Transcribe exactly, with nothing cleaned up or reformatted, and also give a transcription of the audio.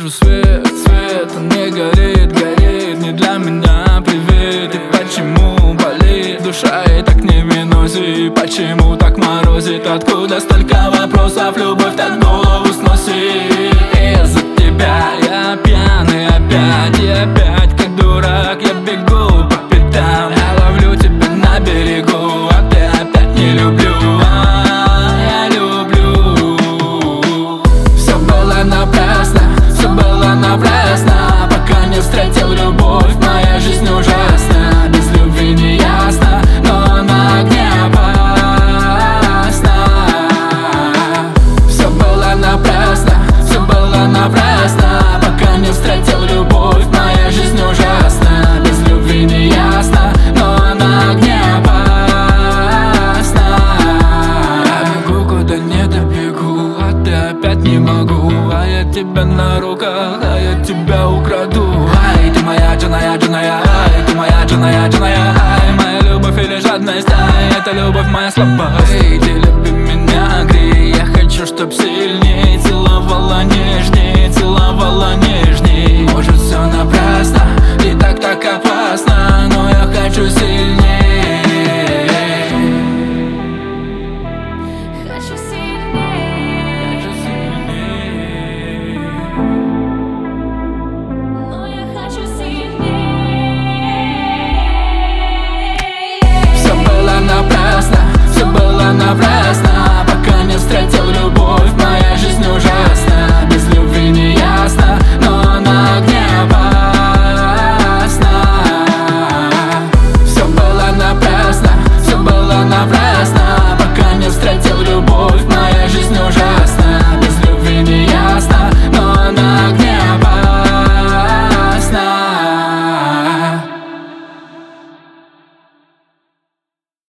вижу свет, свет, он не горит, горит не для меня, привет. И почему болит душа и так не в минусе? Почему так морозит? Откуда столько вопросов? Любовь так голову сносит. Из-за тебя я пьяный опять, и опять как дурак я бегу по пятам. Я ловлю тебя на берегу, а ты опять не люблю. А я люблю. Все было напрасно, все было напрасно, пока не встретил любовь. Моя жизнь ужасна, без любви не ясно, но она огне опасна. Все было напрасно, все было напрасно, пока не встретил любовь. Моя жизнь ужасна, без любви не ясно, но она огне опасна. Я бегу, куда не добегу, а ты опять не могу. А я тебя на руках, а я тебя украду. Ай, ты моя джаная, джаная, ай, ты моя джаная, джаная, ай, моя любовь или жадность, ай, это любовь моя слабость. Эй, ты люби меня, грей, я хочу, чтоб сильней целовала нежней, целовала нежней.